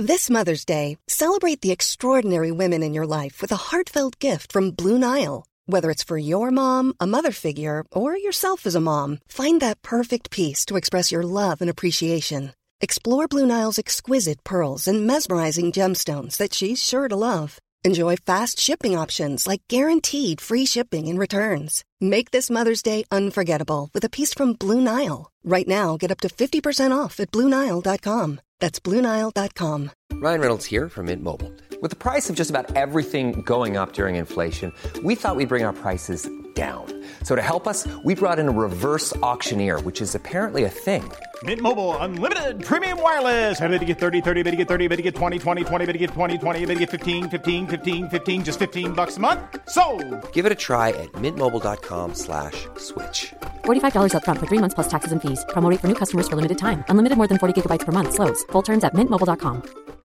This Mother's Day, celebrate the extraordinary women in your life with a heartfelt gift from Blue Nile. Whether it's for your mom, a mother figure, or yourself as a mom, find that perfect piece to express your love and appreciation. Explore Blue Nile's exquisite pearls and mesmerizing gemstones that she's sure to love. Enjoy fast shipping options like guaranteed free shipping and returns. Make this Mother's Day unforgettable with a piece from Blue Nile. Right now, get up to 50% off at BlueNile.com. That's BlueNile.com. Ryan Reynolds here from Mint Mobile. With the price of just about everything going up during inflation, we thought we'd bring our prices down. So to help us, we brought in a reverse auctioneer, which is apparently a thing. Mint Mobile Unlimited Premium Wireless. How to get 30, 30, bit to get 30, bit to get 20, 20, 20, bit to get 20, 20, bit to get 15, 15, 15, 15, just $15 a month? Sold! Give it a try at mintmobile.com/switch. $45 up front for 3 months plus taxes and fees. Promo rate for new customers for limited time. Unlimited more than 40 gigabytes per month. Slows full terms at mintmobile.com.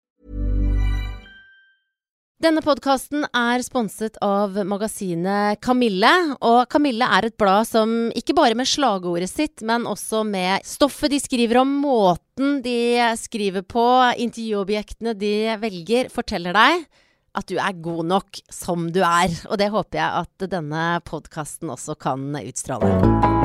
Denne podcasten sponset av magasinet Kamille, og Kamille et blad som ikke bare med slagordet sitt, men også med stoffet de skriver om, måten de skriver på, intervjuobjektene de velger, forteller deg at du god nok som du og det håper jeg at denne podcasten også kan utstrale.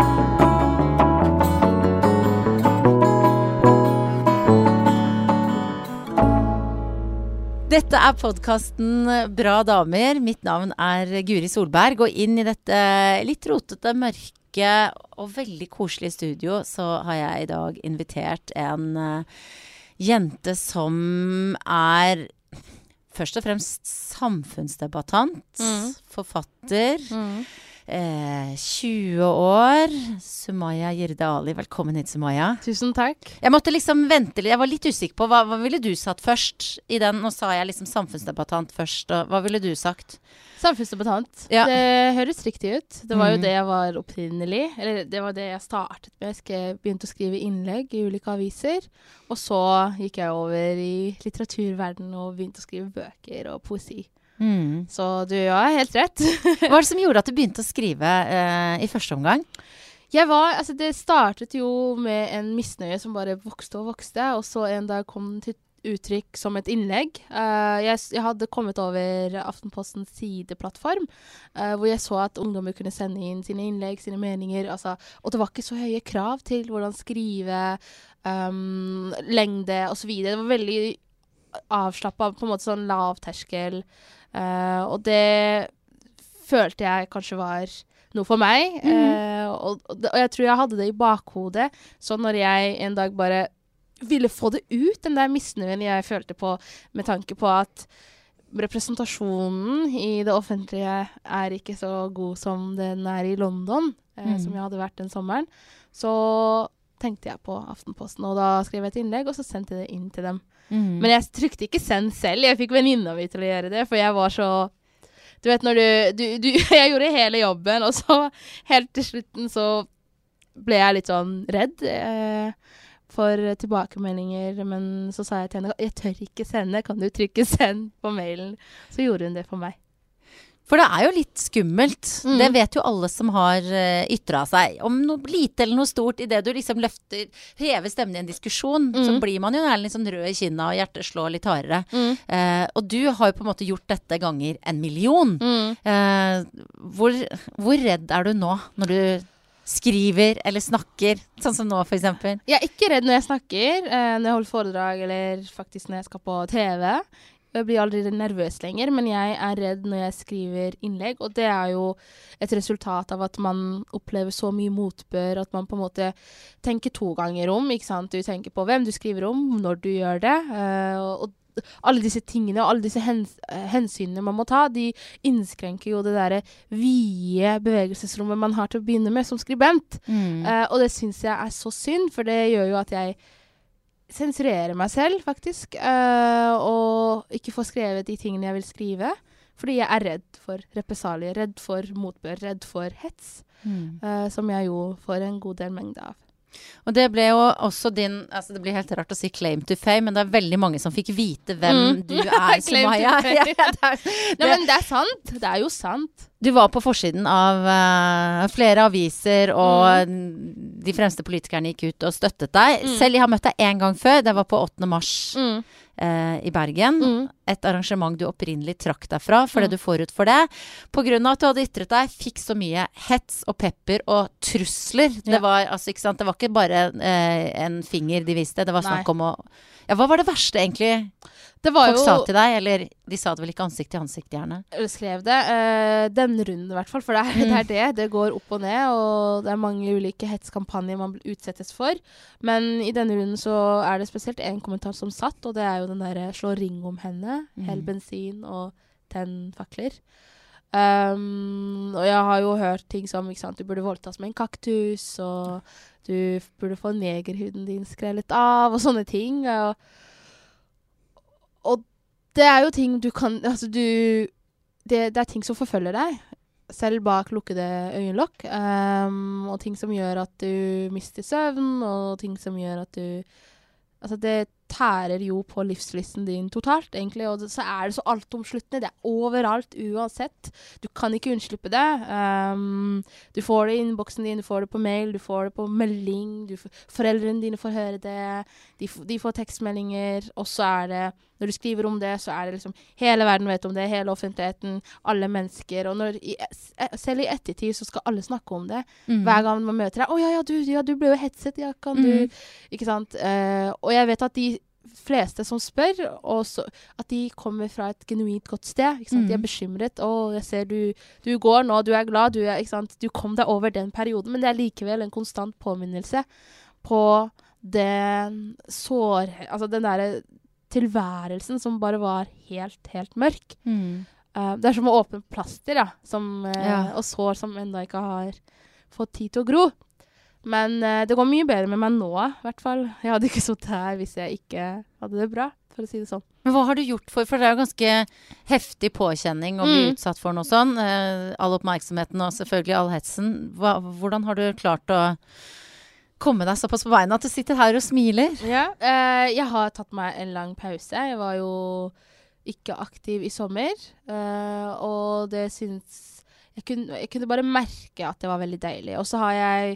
Dette podcasten Bra damer. Mitt navn Guri Solberg, og inn I dette litt rotete, mørke og veldig koselige studio så har jeg I dag invitert en jente som først og fremst samfunnsdebattant, forfatter, 20 år, Sumaya Jirde Ali. Velkommen hit, Sumaya. Tusen takk. Jeg måtte liksom vente litt, jeg var litt usikker på, hva ville du satt først I den? Nå sa jeg liksom samfunnsdebattant først, og hva ville du sagt? Samfunnsdebattant. Ja. Det høres riktig ut. Det var jo det jeg var opprinnelig, eller det var det jeg startet med. Jeg begynte å skrive innlegg I ulike aviser, og så gikk jeg over I litteraturverdenen og begynte å skrive bøker og poesi. Så du helt rett. Hva det som gjorde at du begynte å skrive I første omgang? Det startet jo med en misnøye som bare vokste og vokste, og så en dag kom den til uttrykk som et innlegg. Jeg hadde kommet over Aftenpostens sideplattform, hvor jeg så at ungdommer kunne sende inn sine innlegg, sine meninger, og det var ikke så høye krav til hvordan skrive, lengde og så videre. Det var veldig avslappet, på en måte sånn lavterskel, og det følte jeg kanskje var noe for meg, og jeg tror jeg hadde det I bakhodet, så når jeg en dag bare ville få det ut, den der misnøyen jeg følte på, med tanke på at representasjonen I det offentlige ikke så god som den I London, som jeg hadde vært den sommeren, så tenkte jeg på Aftenposten, og da skrev jeg et innlegg, og så sendte jeg det inn til dem. Men jeg trykte ikke send selv, jeg fikk venninna mi til å gjøre det, for jeg var så, du vet når jeg gjorde hele jobben, og så helt til slutten så ble jeg litt sånn redd for tilbakemeldinger, men så sa jeg til henne, jeg tør ikke sende, kan du trykke send på mailen? Så gjorde hun det for meg. For det jo litt skummelt. Det vet jo alle som har ytret seg. Om noe lite eller noe stort, I det du liksom hever stemmen I en diskusjon, så blir man jo litt sånn rød I kinna, og hjertet slår litt hardere. Og du har jo på en måte gjort dette ganger 1 million. Hvor redd du nå, når du skriver eller snakker, sånn som nå for eksempel? Jeg ikke redd når jeg snakker, når jeg holder foredrag, eller faktisk når jeg skal på TV. Jeg blir aldri nervøs lenger, men jeg redd når jeg skriver innlegg, og det jo et resultat av at man opplever så mye motbør, at man på en måte tenker 2 ganger om, ikke sant? Du tenker på hvem du skriver om, når du gjør det, og alle disse tingene, og alle disse hensynene man må ta, de innskrenker jo det der vide bevegelsesrommet man har til å begynne med som skribent. Og det synes jeg så synd, for det gjør jo at jeg sensurerer meg selv, faktisk, og ikke får skrevet de tingene jeg vil skrive, fordi jeg redd for represalier, redd for motbør, redd for hets, som jeg jo får en god del mengde av. Og det ble jo også din, altså det blir helt rart å si claim to fame, men det veldig mange som fikk vite hvem du Sumaya. Nei, men det sant, det jo sant. Du var på forsiden av flere aviser, og de fremste politikerne gikk ut og støttet deg. Selv jeg har møtt deg en gang før, det var på 8. mars i Bergen. Et arrangement du opprinnelig trakk deg fra, fordi du forut for det. På grunn av at du hadde ytret deg, fikk så mye hets og pepper og trusler. Det var, altså, ikke sant? Det var ikke bare en finger de viste, det var snakk om å... Ja, hva var det verste egentlig folk sa til deg? Eller de sa det vel ikke ansikt til ansikt gjerne? Eller skrev det. Den runden i hvert fall, for det går opp og ned, og det er mange ulike hetskampanjer man utsettes for. Men i denne runden så er det spesielt en kommentar som satt, og det er jo den der slå ring om henne, hell bensin og tenn fakler. Og jeg har jo hørt ting som, ikke sant, du burde voldtas med en kaktus, og du burde få negerhuden din skrellet av, og sånne ting. Og det er jo ting du kan, altså det er ting som forfølger deg, selv bak lukkede øyenlokk, og ting som gjør at du mister søvn, og ting som gjør at du, altså det tærer jo på livslysten din totalt, egentlig, og så er det så altomsluttende. Det er overalt, uansett. Du kan ikke unnslippe det. Du får det i innboksen din, du får det på mail, du får det på melding, foreldrene dine får høre det, de får tekstmeldinger, og så er det, når du skriver om det, så er det liksom, hele verden vet om det, hele offentligheten, alle mennesker, og selv i ettertid så skal alle snakke om det. Hver gang man møter deg, du ble jo hetset, ja, kan du, ikke sant? Og jeg vet at de fleste som spør, at de kommer fra et genuint godt sted, ikke sant? De er bekymret, jeg ser du går nå, du er glad, ikke sant? Du kom deg over den perioden, men det er likevel en konstant påminnelse på den altså den der tilværelsen som bare var helt mørk. Det er som å åpne plaster, og sår som enda ikke har fått tid til å gro. Men det går mye bedre med meg nå, i hvert fall. Jeg hadde ikke sittet her hvis jeg ikke hadde det bra, for å si det sånn. Men hva har du gjort for det er jo ganske heftig påkjenning å bli utsatt for noe sånn. All oppmerksomheten og selvfølgelig all hetsen. Hvordan har du klart å komme deg såpass på beina at du sitter her og smiler? Ja, jeg har tatt meg en lang pause. Jeg var jo ikke aktiv i sommer, og det synes jeg kunne bare merke at det var veldig deilig. Og så har jeg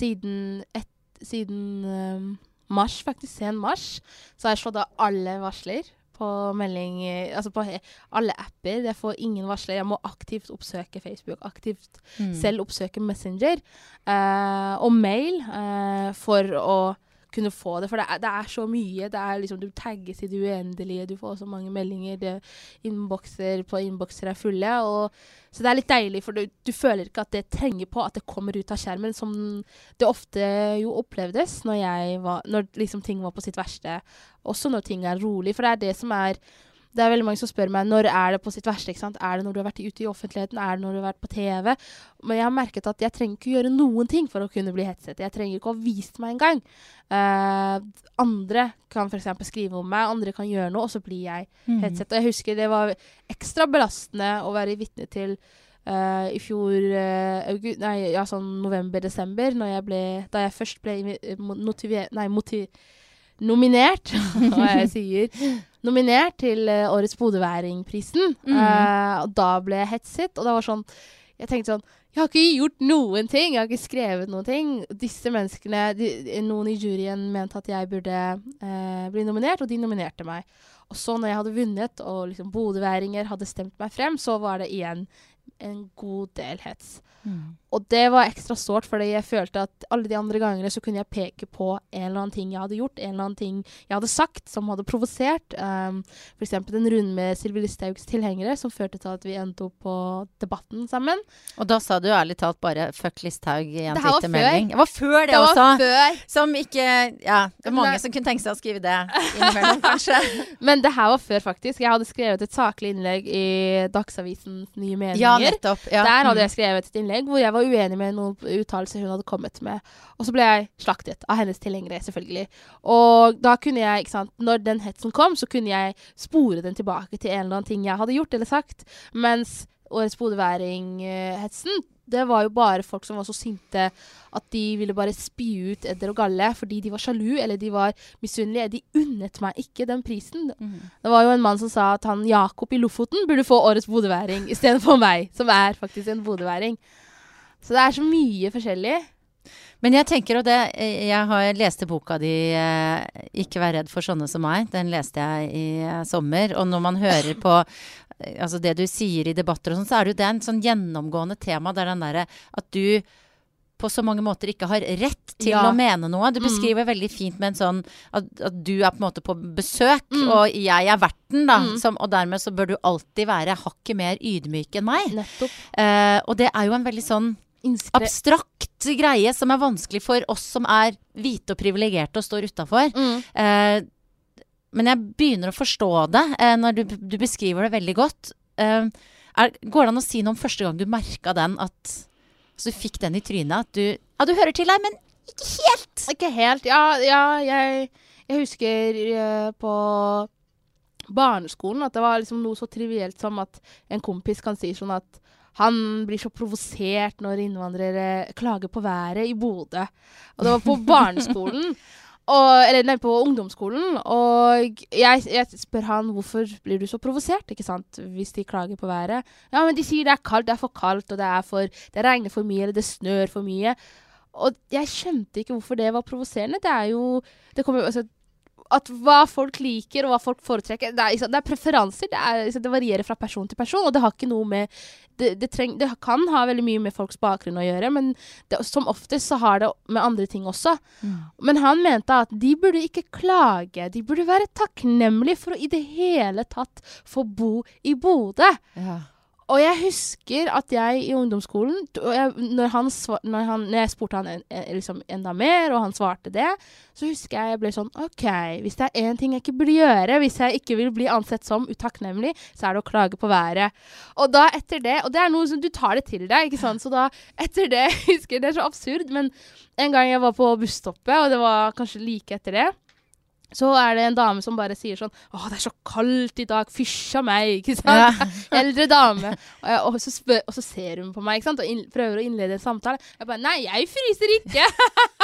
siden mars, faktisk sen mars, så har jeg slått av alle varsler på melding, altså på alle apper. Jeg får ingen varsler. Jeg må aktivt oppsøke Facebook, aktivt selv oppsøke Messenger og mail for å kunne få det, for det er så mye, det er liksom, du tagges i det uendelige, du får så mange meldinger, innbokser er fulle, så det er litt deilig, for du føler ikke at det trenger på, at det kommer ut av skjermen, som det ofte jo opplevdes når liksom ting var på sitt verste, også når ting er rolig, for det er det som det er veldig mange som spør meg, når er det på sitt verste, ikke sant? Er det når du har vært ute i offentligheten? Er det når du har vært på TV? Men jeg har merket at jeg trenger ikke gjøre noen ting for å kunne bli hetset. Jeg trenger ikke å vise meg en gang. Andre kan for eksempel skrive om meg, andre kan gjøre noe, og så blir jeg hetset. Og jeg husker det var ekstra belastende å være vitne til i fjor, sånn november-desember, da jeg først ble nominert, hva jeg sier, nominert til årets Bodøværingprisen. Og da ble jeg hetset, og det var sånn, jeg tenkte sånn, jeg har ikke gjort noen ting, jeg har ikke skrevet noen ting. Disse menneskene, noen i juryen mente at jeg burde bli nominert, og de nominerte meg. Og så når jeg hadde vunnet, og liksom Bodøværinger hadde stemt meg frem, så var det igjen en god del hets. Og det var ekstra sårt, fordi jeg følte at alle de andre gangene så kunne jeg peke på en eller annen ting jeg hadde gjort, en eller annen ting jeg hadde sagt som hadde provosert. For eksempel den runden med Sylvi Listhaugs tilhengere, som førte til at vi endte opp på Debatten sammen. Og da sa du ærlig talt bare fuck Listhaug i en Twitter-melding. Det var før det også. Var før. Som ikke, det er mange som kunne tenke seg å skrive det innimellom, kanskje. Men det her var før, faktisk. Jeg hadde skrevet et saklig innlegg i Dagsavisens Nye Meninger. Ja, nettopp. Ja. Der hadde jeg skrevet et innlegg hvor jeg var uenig med noen uttalelser hun hadde kommet med. Og så ble jeg slaktet av hennes tilhengere, selvfølgelig. Og da kunne jeg, ikke sant, når den hetsen kom, så kunne jeg spore den tilbake til en eller annen ting jeg hadde gjort eller sagt. Mens årets bodøværing-hetsen, det var jo bare folk som var så sinte at de ville bare spy ut Edder og Galle fordi de var sjalu, eller de var misunnelige. De unnet meg ikke den prisen. Det var jo en mann som sa at han Jakob i Lofoten burde få årets bodøværing i stedet for meg, som faktisk en bodøværing. Så det så mye forskjellig. Men jeg tenker, og jeg har lest boka di, Ikke vær redd for sånne som meg. Den leste jeg i sommer. Og når man hører på altså det du sier i debatter og sånn, så det jo det en sånn gjennomgående tema, der den der at du på så mange måter ikke har rett til å mene noe. Du beskriver veldig fint med en sånn at du på en måte på besøk, og jeg verten da, og dermed så bør du alltid være hakket mer ydmyk enn meg. Nettopp. Og det jo en veldig sånn abstrakt greie som vanskelig for oss som hvite og privilegerte og står utenfor. Men jeg begynner å forstå det når du beskriver det veldig godt. Går det an å si noe om første gang du merket den, at du fikk den i trynet, at du hører til deg, men ikke helt? Ikke helt, jeg husker på barneskolen at det var liksom noe så trivielt som at en kompis kan si sånn at han blir så provosert når innvandrere klager på været i Bodø. Og det var på barneskolen. Eller på ungdomsskolen, og jeg spør han, hvorfor blir du så provosert, ikke sant, hvis de klager på været? Ja, men de sier det kaldt, det for kaldt, og det regner for mye, eller det snør for mye. Og jeg skjønte ikke hvorfor det var provoserende. Det kommer jo, altså, at hva folk liker og hva folk foretrekker, det preferanser, det varierer fra person til person, og det har ikke noe med, det kan ha veldig mye med folks bakgrunn å gjøre, men som oftest så har det med andre ting også. Men han mente at de burde ikke klage, de burde være takknemlige for å i det hele tatt få bo i Bodø. Ja. Og jeg husker at jeg i ungdomsskolen, når jeg spurte han liksom enda mer, og han svarte det, så husker jeg ble sånn, ok, hvis det en ting jeg ikke burde gjøre, hvis jeg ikke vil bli ansett som utakknemlig, så det å klage på været. Og da etter det, og det noe som du tar det til deg, ikke sant? Så da etter det, husker jeg, det så absurd, men en gang jeg var på busstoppet, og det var kanskje like etter det, så det en dame som bare sier sånn, det så kaldt i dag, fysj av meg, ikke sant? Ja. Eldre dame. Og så ser hun på meg, ikke sant? Og prøver å innlede en samtale. Jeg bare, nei, jeg fryser ikke.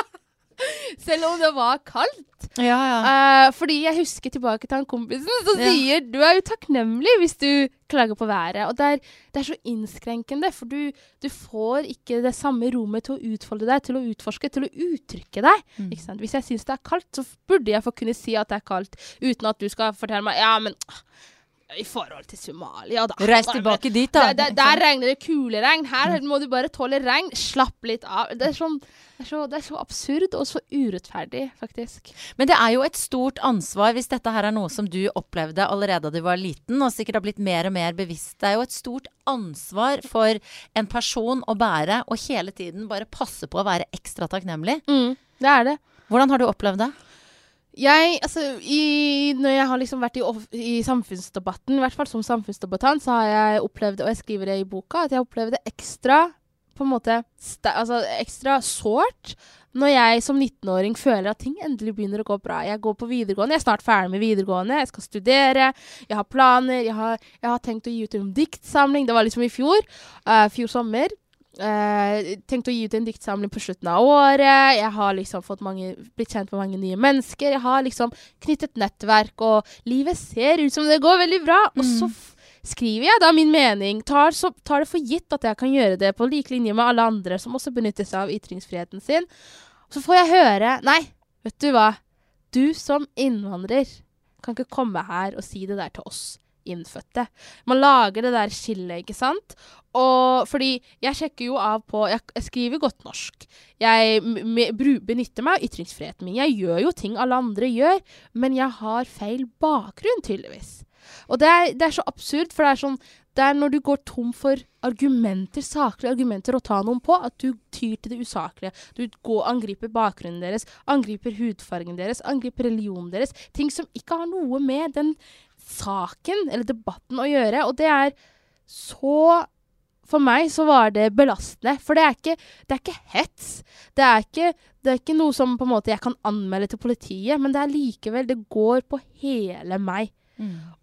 Selv om det var kaldt. Ja. Fordi jeg husker tilbake til han kompisen som sier, du jo takknemlig hvis du klager på været. Og det så innskrenkende, for du får ikke det samme rommet til å utfolde deg, til å utforske, til å uttrykke deg. Ikke sant? Hvis jeg synes det kaldt, så burde jeg få kunne si at det kaldt, uten at du skal fortelle meg, ja, men i forhold til Somalia da. Reis tilbake dit da. Der regner det kuleregn. Her må du bare tåle regn. Slapp litt av. Det så absurd og så urettferdig, faktisk. Men det jo et stort ansvar hvis dette her noe som du opplevde allerede da du var liten, og sikkert har blitt mer og mer bevisst. Det jo et stort ansvar for en person å bære, og hele tiden bare passe på å være ekstra takknemlig. Det det. Hvordan har du opplevd det? Når jeg har liksom vært i samfunnsdebatten, i hvert fall som samfunnsdebattant, så har jeg opplevd, og jeg skriver det i boka, at jeg opplevde ekstra, på en måte, ekstra sårt, når jeg som 19-åring føler at ting endelig begynner å gå bra. Jeg går på videregående, jeg snart ferdig med videregående, jeg skal studere, jeg har planer, jeg har tenkt å gi ut en diktsamling, det var liksom i fjor sommer. Tenkt å gi ut en diktsamling på slutten av året. Jeg har liksom blitt kjent med mange nye mennesker. Jeg har liksom knyttet nettverk, og livet ser ut som det går veldig bra. Og så skriver jeg da min mening. Tar det for gitt at jeg kan gjøre det på like linje med alle andre som også benytter seg av ytringsfriheten sin. Og så får jeg høre, nei, vet du hva? Du som innvandrer kan ikke komme her og si det der til oss innfødte. Man lager det der skillet, ikke sant? Og fordi jeg sjekker jo av på, jeg skriver godt norsk. Jeg benytter meg av ytringsfriheten min. Jeg gjør jo ting alle andre gjør, men jeg har feil bakgrunn tydeligvis. Og det så absurd, for det når du går tom for argumenter, saklige argumenter å ta noen på, at du tyr til det usaklige. Du angriper bakgrunnen deres, angriper hudfargen deres, angriper religionen deres, ting som ikke har noe med den saken eller debatten å gjøre, og det så, for meg så var det belastende, for det ikke hets, det ikke noe som på en måte jeg kan anmelde til politiet, men det likevel, det går på hele meg.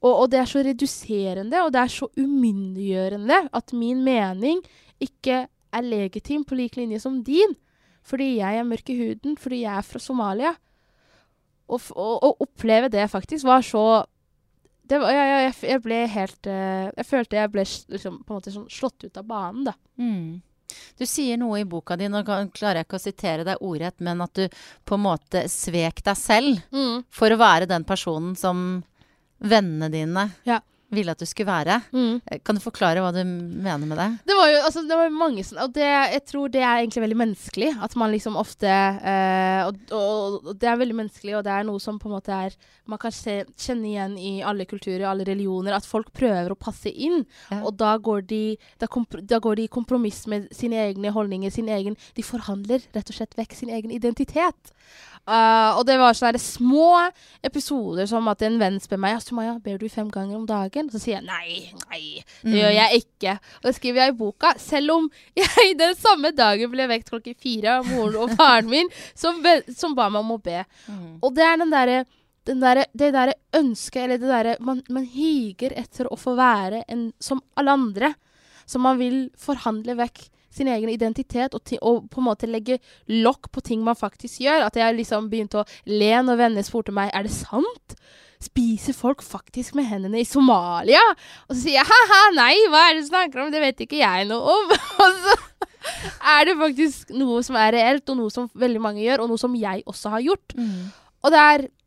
Og det så reduserende, og det så umyndiggjørende at min mening ikke legitim på lik linje som din, fordi jeg mørk i huden, fordi jeg fra Somalia. Og oppleve det faktisk var så... Jeg ble helt... jeg følte jeg ble liksom, på en måte sånn slått ut av banen, da. Du sier noe i boka di, nå klarer jeg ikke å sitere deg ordrett, men at du på en måte svek deg selv for å være den personen som vennene dine ville at du skulle være. Kan du forklare hva du mener med det? Det var jo, altså, det var mange sånn, og jeg tror det egentlig veldig menneskelig, at man liksom ofte, og det veldig menneskelig, og det noe som på en måte man kan kjenne igjen i alle kulturer, alle religioner, at folk prøver å passe inn, og da går de i kompromiss med sine egne holdninger, de forhandler rett og slett vekk sin egen identitet. Og det var sånne små episoder som at en venn spør meg, Sumaya, ber du 5 ganger om dagen? Og så sier jeg, nei, det gjør jeg ikke. Og det skriver jeg i boka, selv om jeg den samme dagen ble vekt 4:00 av moren og faren min, som ba meg om å be. Og det det der ønsket, eller det der, man higer etter å få være som alle andre, som man vil forhandle vekk sin egen identitet, og på en måte legge lokk på ting man faktisk gjør. At jeg liksom begynte å le når venner spurte meg, det sant? Spiser folk faktisk med hendene i Somalia? Og så sier jeg, haha, nei, hva det du snakker om? Det vet ikke jeg noe om. Og så det faktisk noe som reelt, og noe som veldig mange gjør, og noe som jeg også har gjort. Og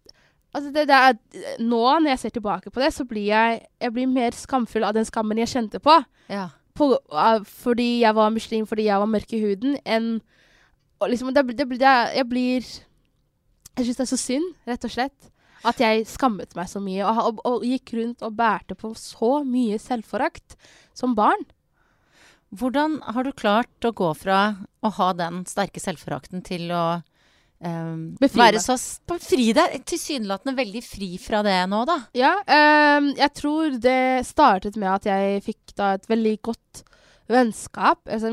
nå når jeg ser tilbake på det, så blir jeg blir mer skamfull av den skammen jeg kjente på. Ja. Fordi jeg var muslim, fordi jeg var mørk i huden, liksom, jeg synes det så synd, rett og slett, at jeg skammet meg så mye, og gikk rundt og bærte på så mye selvforakt som barn. Hvordan har du klart å gå fra å ha den sterke selvforakten til å være så fri deg, tilsynelatende veldig fri fra det nå da? Ja, jeg tror det startet med at jeg fikk da et veldig godt vennskap. Altså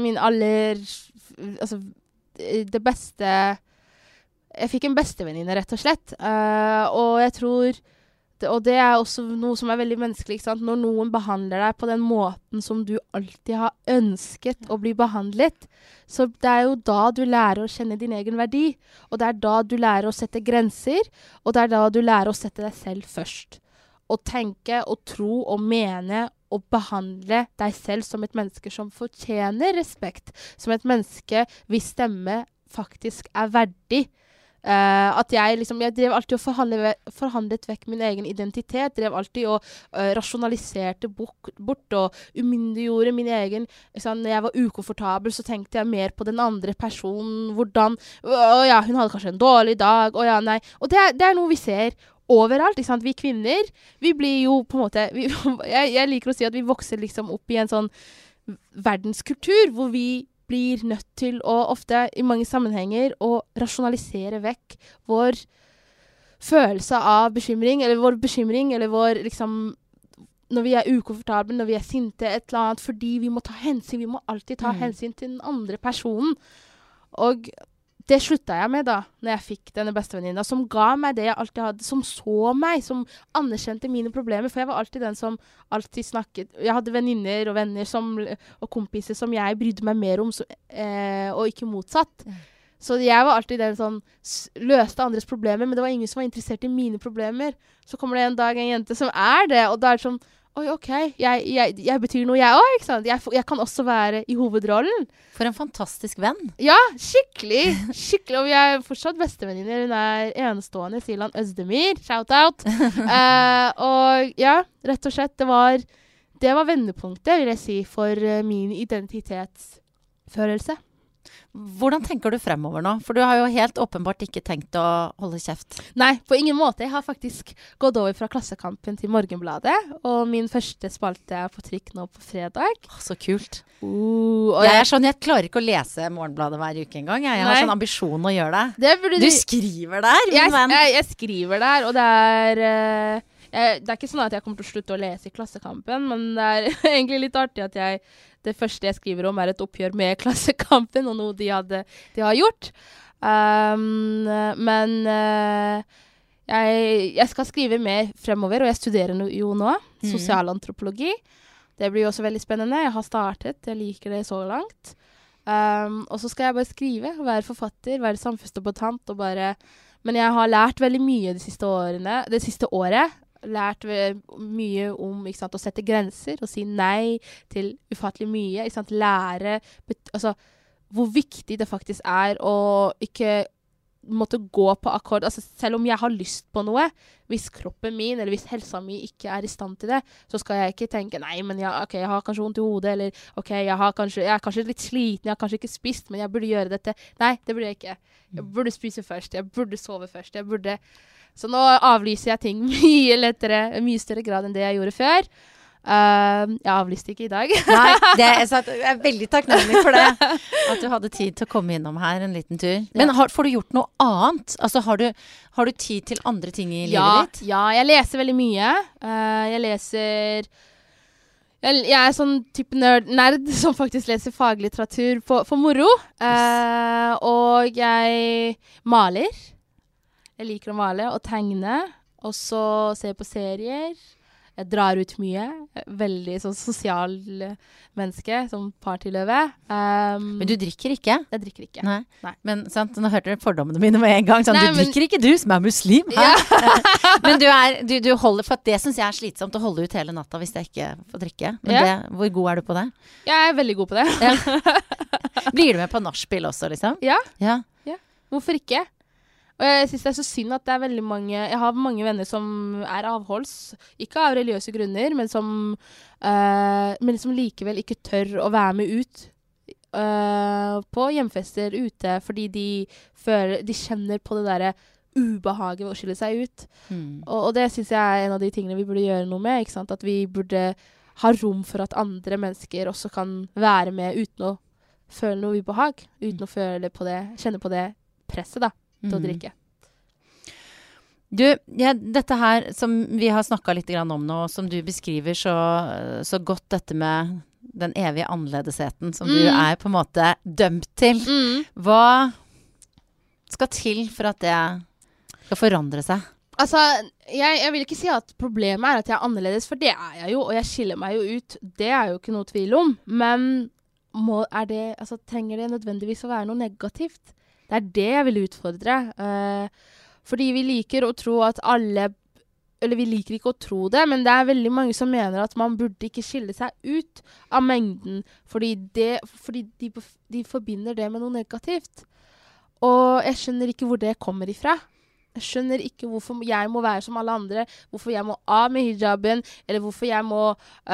det beste... Jeg fikk en bestevenninne, rett og slett. Og jeg tror... Og det også noe som veldig menneskelig, ikke sant? Når noen behandler deg på den måten som du alltid har ønsket å bli behandlet, så det jo da du lærer å kjenne din egen verdi, og det da du lærer å sette grenser, og det da du lærer å sette deg selv først. Og tenke, og tro, og mene, og behandle deg selv som et menneske som fortjener respekt, som et menneske hvis stemme faktisk verdig. At jeg drev alltid og forhandlet vekk min egen identitet, drev alltid og rasjonaliserte bort og umyndiggjorde min egen, når jeg var ukomfortabel, så tenkte jeg mer på den andre personen, hvordan, hun hadde kanskje en dårlig dag, og det noe vi ser overalt, ikke sant? Vi kvinner, vi blir jo på en måte, jeg liker å si at vi vokser liksom opp i en sånn verdenskultur, hvor vi blir nødt til å ofte i mange sammenhenger å rasjonalisere vekk vår følelse av bekymring, eller vår liksom, når vi ukomfortable, når vi sinte, et eller annet, fordi vi må ta hensyn, vi må alltid ta hensyn til den andre personen. Og det sluttet jeg med da, når jeg fikk denne bestevenninna, som ga meg det jeg alltid hadde, som så meg, som anerkjente mine problemer, for jeg var alltid den som alltid snakket. Jeg hadde venninner og venner og kompiser som jeg brydde meg mer om, og ikke motsatt. Så jeg var alltid den som løste andres problemer, men det var ingen som var interessert i mine problemer. Så kommer det en dag en jente som det, og da det sånn, oi, ok, jeg betyr noe jeg også, ikke sant? Jeg kan også være i hovedrollen. For en fantastisk venn. Ja, skikkelig, og vi fortsatt bestevenninner. Hun enestående, Silan Özdemir, shout out. Og ja, rett og slett, det var vendepunktet, vil jeg si, for min identitetsfølelse. Hvordan tenker du fremover nå? For du har jo helt åpenbart ikke tenkt å holde kjeft. Nei, på ingen måte. Jeg har faktisk gått over fra Klassekampen til Morgenbladet, og min første spalte på trykk nå på fredag. Så kult. Jeg klarer ikke å lese Morgenbladet hver uke en gang. Jeg har sånn ambisjon å gjøre det. Du skriver der, jeg skriver der, og det ikke sånn at jeg kommer til å slutte å lese i Klassekampen, men det egentlig litt artig at det første jeg skriver om et oppgjør med Klassekampen, og noe de har gjort. Men Jeg skal skrive mer fremover, og jeg studerer jo nå, sosialantropologi. Det blir jo også veldig spennende. Jeg har startet, jeg liker det så langt. Og så skal jeg bare skrive, være forfatter, være samfunnsdebattant og bare... Men jeg har lært veldig mye det siste året. Lært mye om ikke sant, å sette grenser og si nei til ufattelig mye. Ikke sant, lære altså, hvor viktig det faktisk er å ikke måtte gå på akkord. Altså, selv om jeg har lyst på noe, hvis kroppen min eller hvis helsa mi ikke er i stand til det, så skal jeg ikke tenke, nei, men jeg har kanskje vondt i hodet, eller jeg er kanskje litt sliten, jeg har kanskje ikke spist, men jeg burde gjøre dette. Nei, det burde jeg ikke. Jeg burde spise først, jeg burde sove først, Så nå avlyser jeg ting mye lettere, mye større grad enn det jeg gjorde før. Jeg avlyste ikke i dag. Nei, jeg er veldig takknemlig for det. At du hadde tid til å komme innom her en liten tur. Men får du gjort noe annet? Altså, har du tid til andre ting i livet ditt? Ja, jeg leser veldig mye. Jeg er sånn type nerd som faktisk leser faglitteratur for moro. Og jeg maler. Jeg liker å male og tegne. Og så ser jeg på serier. Jeg drar ut mye. Veldig sånn sosial menneske, som partyløve. Men du drikker ikke? Jeg drikker ikke. Nei. Men sant, nå hørte dere fordommene mine med en gang. Sånn, du drikker ikke, du som er muslim. Ja. Men du holder, for det synes jeg er slitsomt å holde ut hele natta hvis jeg ikke får drikke. Men hvor god er du på det? Jeg er veldig god på det. Ja. Blir du med på nachspiel også, liksom? Ja. Hvorfor ikke? Og jeg synes det er så synd at det er veldig mange... Jeg har mange venner som er avholds, ikke av religiøse grunner, men som likevel ikke tør å være med ut på hjemfester ute, fordi de kjenner på det der ubehaget ved å skille seg ut. Og det synes jeg er en av de tingene vi burde gjøre noe med, ikke sant? At vi burde ha rom for at andre mennesker også kan være med uten å føle noe ubehag, uten å kjenne på det presset da. Til å drikke. Dette her som vi har snakket litt grann om nå, som du beskriver så godt dette med den evige annerledesheten som du er på en måte dømt til. Hva skal til for at det skal forandre seg? Altså, jeg vil ikke si at problemet er at jeg er annerledes, for det er jeg jo, og jeg skiller meg jo ut. Det er jo ikke noe tvil om. Men trenger det nødvendigvis å være noe negativt? Det er det jeg vil utfordre. Fordi vi liker å tro at eller vi liker ikke å tro det, men det er veldig mange som mener at man burde ikke skille seg ut av mengden, fordi de forbinder det med noe negativt. Og jeg skjønner ikke hvor det kommer ifra. Jeg skjønner ikke hvorfor jeg må være som alle andre, hvorfor jeg må av med hijaben, eller hvorfor jeg må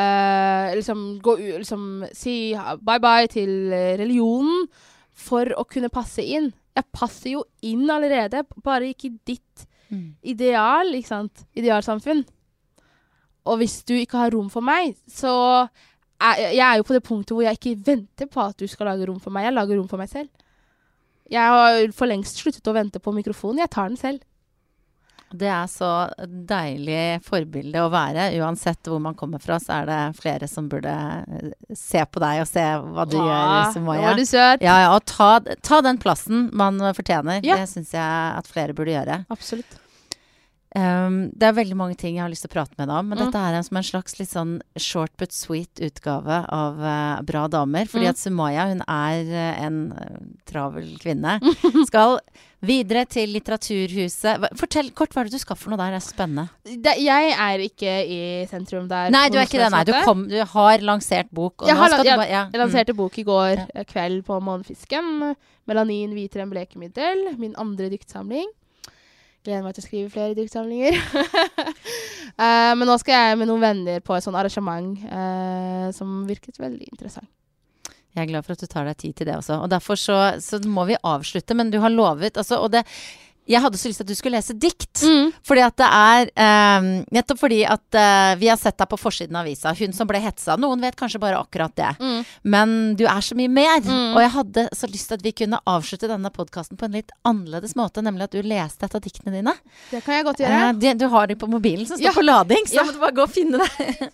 si bye-bye til religionen for å kunne passe inn. Jeg passer jo inn allerede, bare ikke i ditt ideal, ikke sant? Idealsamfunn. Og hvis du ikke har rom for meg, så jeg er jo på det punktet hvor jeg ikke venter på at du skal lage rom for meg. Jeg lager rom for meg selv. Jeg har for lengst sluttet å vente på mikrofonen. Jeg tar den selv. Det er så deilig forbilde å være. Uansett hvor man kommer fra, så er det flere som burde se på deg og se hva du gjør, Sumaya. Var du søt? Ja, og ta den plassen man fortjener. Ja. Det synes jeg at flere burde gjøre. Absolutt. Det er veldig mange ting jeg har lyst til å prate med deg om, men dette er som en slags litt sånn short but sweet utgave av Bra damer, fordi at Sumaya, hun er en travel kvinne, skal videre til Litteraturhuset. Fortell kort, hva er det du skal for noe der? Det er spennende. Jeg er ikke i sentrum der. Nei, du er ikke det, nei. Du har lansert bok. Og jeg lanserte bok i går kveld på Månefisken. Melanin hviter enn blekemiddel. Min andre diktsamling. Gleder meg til å skrive flere diktsamlinger. Men nå skal jeg med noen venner på et sånt arrangement som virket veldig interessant. Jeg er glad for at du tar deg tid til det også. Og derfor så må vi avslutte, men du har lovet, jeg hadde så lyst til at du skulle lese dikt, fordi at det er, nettopp fordi at vi har sett deg på forsiden av avisa, hun som ble hetsa, noen vet kanskje bare akkurat det, men du er så mye mer, og jeg hadde så lyst til at vi kunne avslutte denne podcasten på en litt annerledes måte, nemlig at du leste et av diktene dine. Det kan jeg godt gjøre. Du har de på mobilen som står på lading, så må du bare gå og finne det.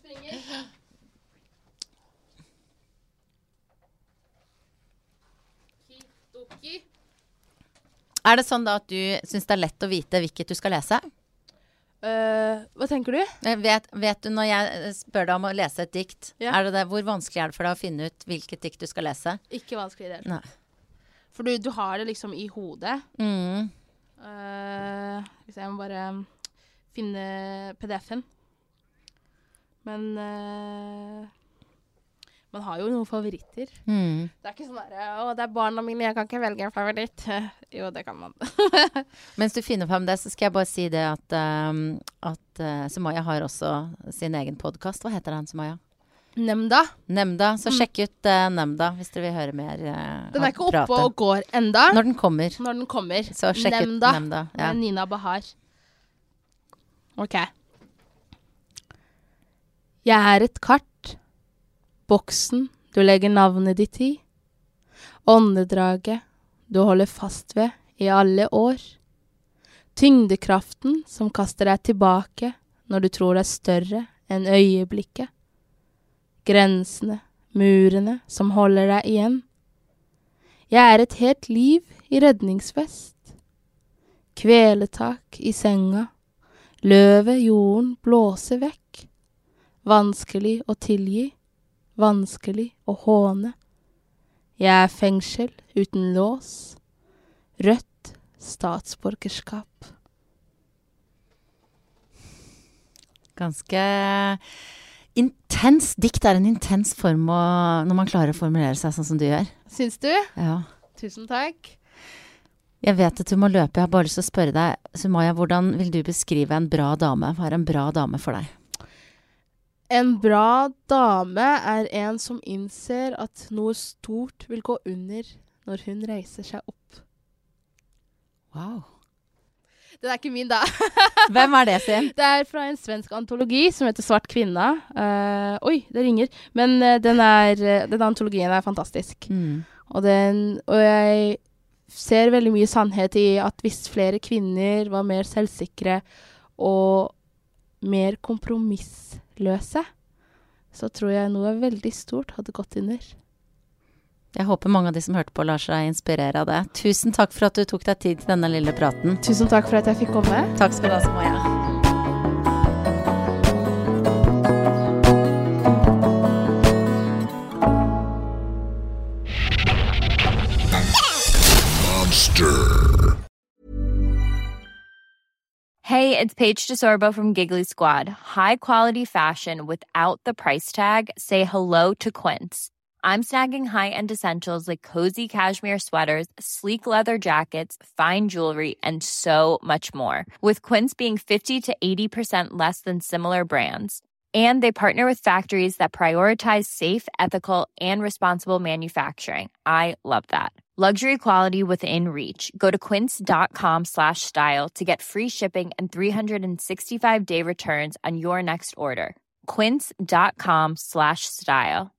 Er det sånn da at du synes det er lett å vite hvilket du skal lese? Hva tenker du? Vet du, når jeg spør deg om å lese et dikt, Ja. er det det, hvor vanskelig er det for deg å finne ut hvilket dikt du skal lese? Ikke vanskelig i det. Nei. For du har det liksom i hodet. Hvis jeg må bare finne PDF-en. Men man har jo noen favoritter. Det er ikke sånn der, det er barna mine, jeg kan ikke velge en favoritt. Jo, det kan man. Mens du finner frem det, så skal jeg bare si det at Sumaya har også sin egen podcast. Hva heter den, Sumaya? Nemnda. Så sjekk ut Nemda hvis dere vil høre mer Den er ikke oppe og går enda. Når den kommer. Så sjekk ut Nemda. Ja. Med Nina Bahar. Ok. Jeg er et kart. Boksen du legger navnet ditt i. Åndedraget du holder fast ved i alle år. Tyngdekraften som kaster deg tilbake når du tror det er større enn øyeblikket. Grensene, murene som holder deg igjen. Jeg er et helt liv i redningsvest. Kveletak i senga. Løvet jorden blåser vekk. Vanskelig å tilgi. Vanskelig å håne. Jeg er fengsel uten lås. Rødt statsborgerskap. Ganske intens dikt er en intens form når man klarer å formulere seg sånn som du gjør. Syns du? Ja. Tusen takk. Jeg vet at du må løpe. Jeg har bare lyst til å spørre deg, Sumaya, hvordan vil du beskrive en bra dame? Hva er en bra dame for deg? En bra dame er en som innser at noe stort vil gå under når hun reiser seg opp. Wow. Den er ikke min, da. Hvem er det, Sim? Det er fra en svensk antologi som heter Svart kvinna. Oi, det ringer. Men den antologien er fantastisk. Og jeg ser veldig mye sannhet i at hvis flere kvinner var mer selvsikre og mer kompromissløse, så tror jeg noe veldig stort hadde gått under. Jeg håper mange av de som hørte på lar seg inspirere av det. Tusen takk for at du tok deg tid til denne lille praten. Tusen takk for at jeg fikk komme. Takk skal du ha, Sumaya. Hey, it's Paige DeSorbo from Giggly Squad. High quality fashion without the price tag. Say hello to Quince. I'm snagging high-end essentials like cozy cashmere sweaters, sleek leather jackets, fine jewelry, and so much more. With Quince being 50 to 80% less than similar brands. And they partner with factories that prioritize safe, ethical, and responsible manufacturing. I love that. Luxury quality within reach. Go to quince.com/style to get free shipping and 365-day returns on your next order. Quince.com/style.